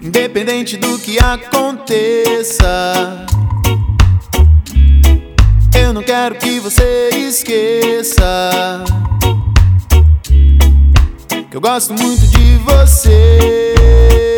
independente do que aconteça. Eu não quero que você esqueça que eu gosto muito de você.